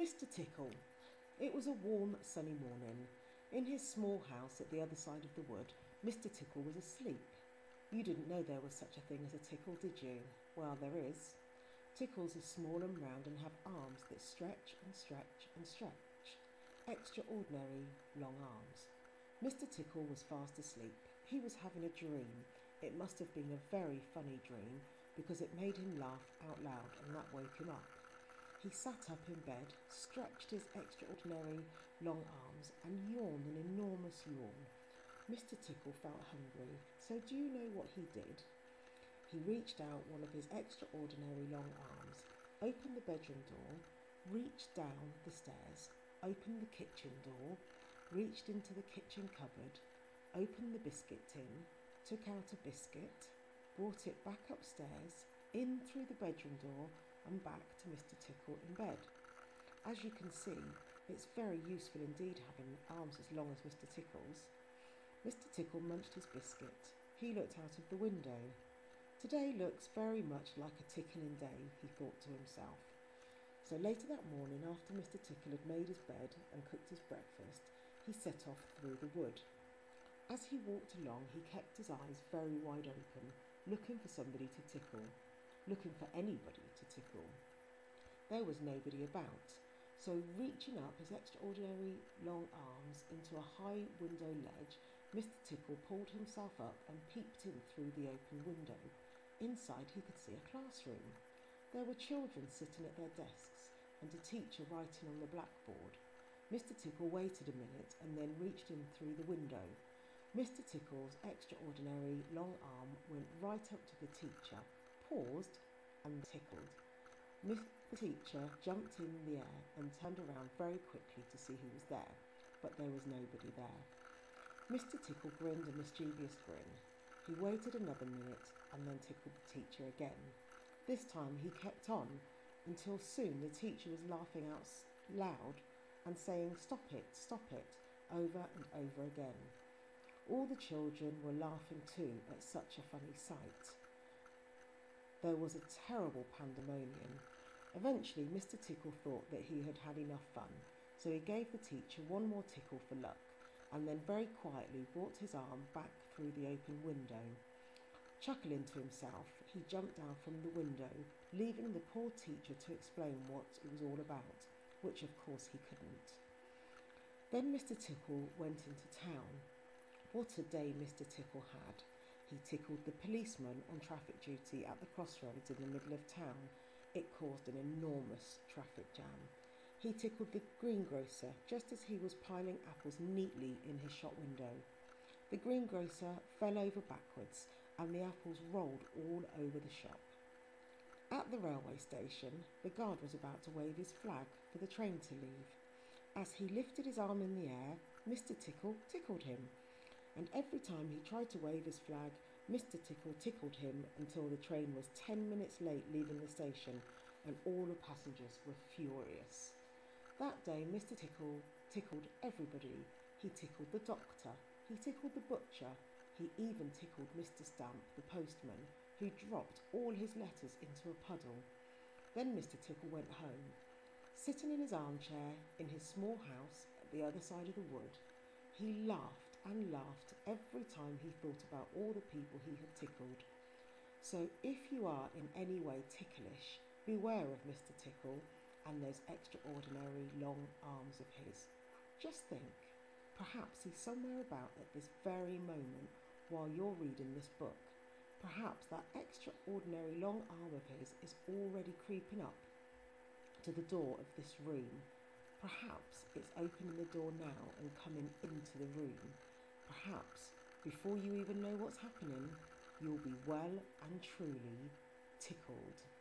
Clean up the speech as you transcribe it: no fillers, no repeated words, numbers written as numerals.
Mr. Tickle. It was a warm, sunny morning. In his small house at the other side of the wood, Mr. Tickle was asleep. You didn't know there was such a thing as a tickle, did you? Well, there is. Tickles are small and round and have arms that stretch and stretch and stretch. Extraordinary long arms. Mr. Tickle was fast asleep. He was having a dream. It must have been a very funny dream because it made him laugh out loud and that woke him up. He sat up in bed, stretched his extraordinary long arms and yawned an enormous yawn. Mr. Tickle felt hungry, so do you know what he did? He reached out one of his extraordinary long arms, opened the bedroom door, reached down the stairs, opened the kitchen door, reached into the kitchen cupboard, opened the biscuit tin, took out a biscuit, brought it back upstairs, in through the bedroom door and back to Mr. Tickle in bed. As you can see, it's very useful indeed having arms as long as Mr. Tickle's. Mr. Tickle munched his biscuit. He looked out of the window. Today looks very much like a tickling day, he thought to himself. So later that morning, after Mr. Tickle had made his bed and cooked his breakfast, he set off through the wood. As he walked along, he kept his eyes very wide open, looking for somebody to tickle, looking for anybody to tickle. There was nobody about, so reaching up his extraordinary long arms into a high window ledge, Mr. Tickle pulled himself up and peeped in through the open window. Inside he could see a classroom. There were children sitting at their desks and a teacher writing on the blackboard. Mr. Tickle waited a minute and then reached in through the window. Mr. Tickle's extraordinary long arm went right up to the teacher, paused and tickled. The teacher jumped in the air and turned around very quickly to see who was there, but there was nobody there. Mr. Tickle grinned a mischievous grin. He waited another minute and then tickled the teacher again. This time he kept on until soon the teacher was laughing out loud and saying, stop it," over and over again. All the children were laughing too at such a funny sight. There was a terrible pandemonium. Eventually Mr. Tickle thought that he had had enough fun, so he gave the teacher one more tickle for luck and then very quietly brought his arm back through the open window. Chuckling to himself, he jumped down from the window, leaving the poor teacher to explain what it was all about, which of course he couldn't. Then Mr. Tickle went into town. What a day Mr. Tickle had. He tickled the policeman on traffic duty at the crossroads in the middle of town. It caused an enormous traffic jam. He tickled the greengrocer just as he was piling apples neatly in his shop window. The greengrocer fell over backwards and the apples rolled all over the shop. At the railway station, the guard was about to wave his flag for the train to leave. As he lifted his arm in the air, Mr. Tickle tickled him. And every time he tried to wave his flag, Mr. Tickle tickled him until the train was 10 minutes late leaving the station and all the passengers were furious. That day Mr. Tickle tickled everybody. He tickled the doctor, he tickled the butcher, he even tickled Mr. Stamp, the postman, who dropped all his letters into a puddle. Then Mr. Tickle went home. Sitting in his armchair in his small house at the other side of the wood, he laughed and laughed every time he thought about all the people he had tickled. So if you are in any way ticklish, beware of Mr. Tickle and those extraordinary long arms of his. Just think, perhaps he's somewhere about at this very moment while you're reading this book. Perhaps that extraordinary long arm of his is already creeping up to the door of this room. Perhaps it's opening the door now and coming into the room. Perhaps, before you even know what's happening, you'll be well and truly tickled.